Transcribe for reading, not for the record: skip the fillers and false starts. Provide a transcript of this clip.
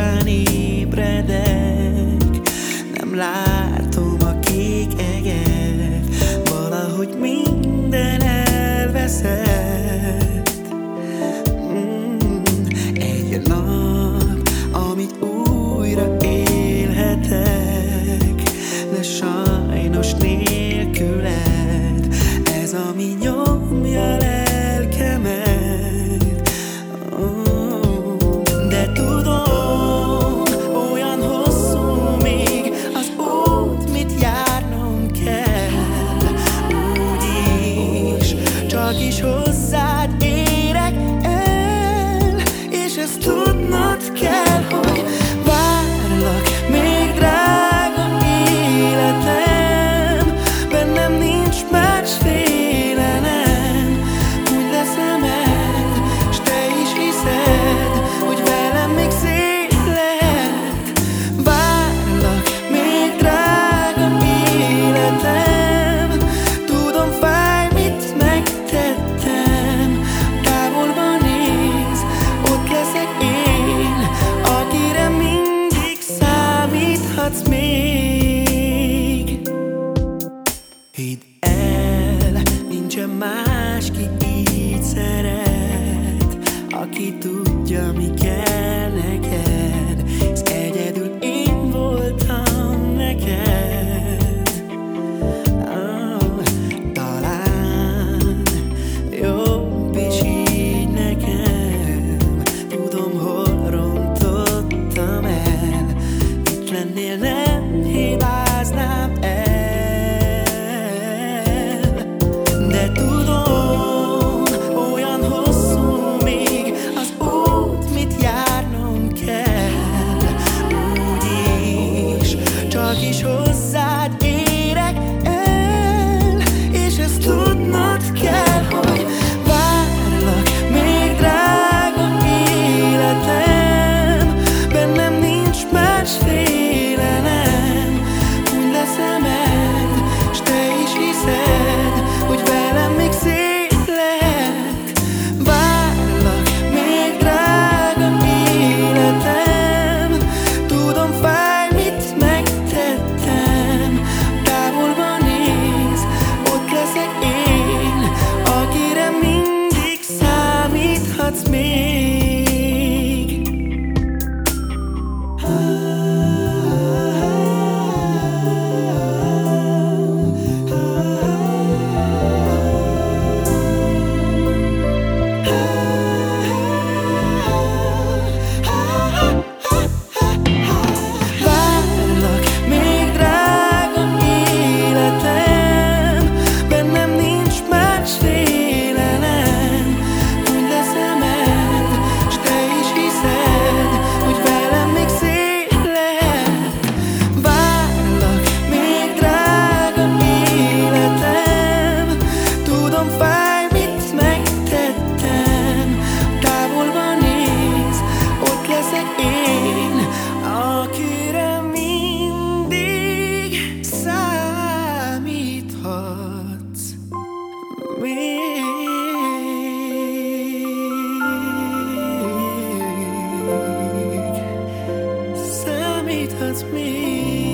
után ébredek, nem látom a kék eget, valahogy minden elveszett. Egy nap, amit újra élhetek, de sajnos nélküled, ez ami nyomja lelkemet. De tudom, olyan hosszú még az út, mit járnom kell. Úgyis csak is hozzád érek el, és ezt tudnod kell, hogy várlak még, drága életem. Bennem nincs más félelem, úgy leszemed, s te is hiszed, hogy velem még szép lehet. Várlak még, drága életem, tudom, fáj, mit megtettem. Távolban néz, ott leszek én, akire mindig számíthatsz még. Hidd el, nincsen más, ki így szeret, aki tudja, mi kell neked, hisz egyedül én voltam neked. Talán jobb is így nekem, tudom, hol rontottam el, itt lennél, nem hibáznám el. De tudom, olyan hosszú még az út, mit járnom kell. Úgyis csak is hozzád érek el, és ezt tudnod kell, hogy várlak még, drága életem. Bennem nincs más félelem, úgy leszemed, s te is hiszed, hogy velem még szép lehet. Várlak még, drága életem, tudom, fáj, mit megtettem. Távolban néz, ott leszek én, akire mindig számíthatsz még. Várlak még, drága életem, bennem nincs más félelem, úgy leszemed, s te is hiszed, hogy velem még szép lehet. Várlak még, drága életem, tudom, fáj, mit megtettem. Távolban néz, ott leszek én, akire mindig számíthatsz még. Számíthatsz még.